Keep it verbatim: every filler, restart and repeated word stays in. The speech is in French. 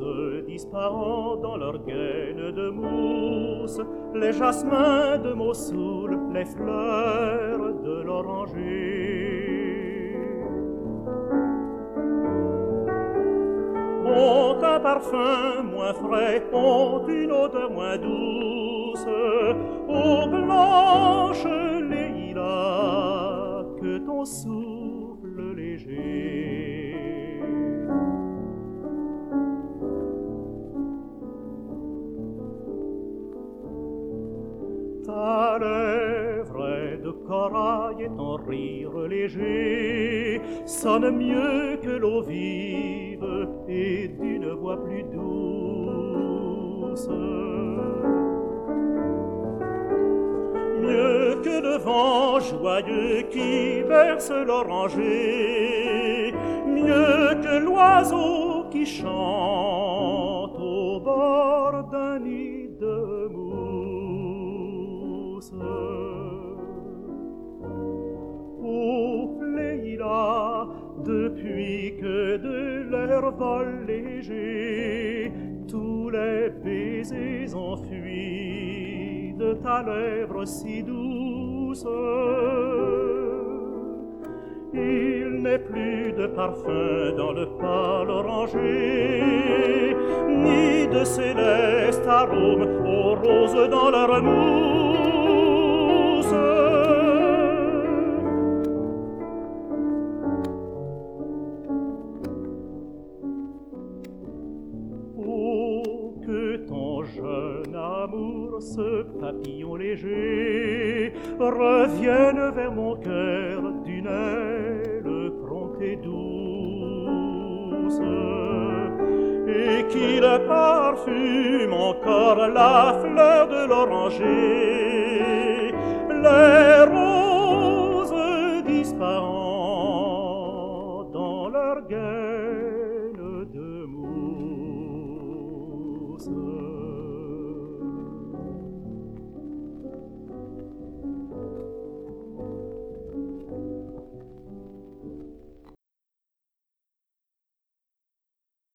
disparant dans leur gaine de mousse, les jasmins de Mossoul, les fleurs de l'oranger ont un parfum moins frais, ont une odeur moins douce, aux blanches les lilas que ton souffle léger. Ta lèvre est de corail et ton rire léger sonne mieux que l'eau vive et d'une voix plus douce. Mieux que le vent joyeux qui berce l'oranger, mieux que l'oiseau qui chante au bord d'un nid de mousse. Ô Léila, depuis que de leur vol léger tous les baisers ont fui de ta lèvre si douce, il n'est plus de parfum dans le pâle oranger, ni de céleste arôme aux roses dans leur mousse. Oh, que ton jeune amour, ce papillon léger, revienne vers mon cœur d'une aile prompte et douce, et qu'il parfume encore la fleur de l'oranger, les